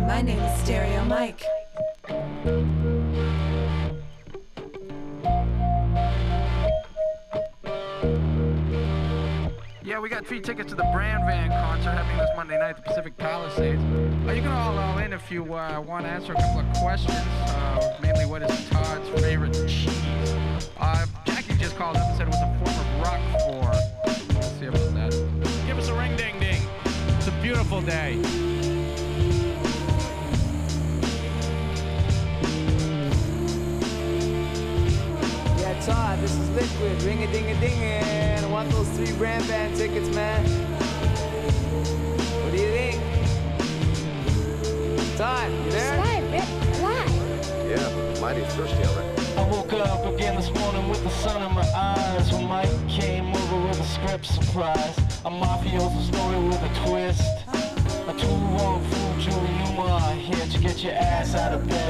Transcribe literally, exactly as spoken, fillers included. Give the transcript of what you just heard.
My name is Stereo Mike. Yeah, we got free tickets to the Brand Van concert happening this Monday night at the Pacific Palisades. Uh, you can all all in if you uh, want to answer a couple of questions. Uh, mainly, what is Todd's favorite cheese? Uh, Jackie just called up and said it was a form of Roquefort. Let's see about that. Give us a ring ding ding. It's a beautiful day. Yeah, Todd, this is Liquid. Ring a ding a ding and I want those three Brand Van tickets, man. What do you think? Todd, you there? Live, Rick, live. Yeah, mighty thirsty already. I woke up again this morning with the sun in my eyes when Mike came over with a script surprise. A mafioso story with a twist. A two-wrong fool, Julie Newmar here to get your ass out of bed.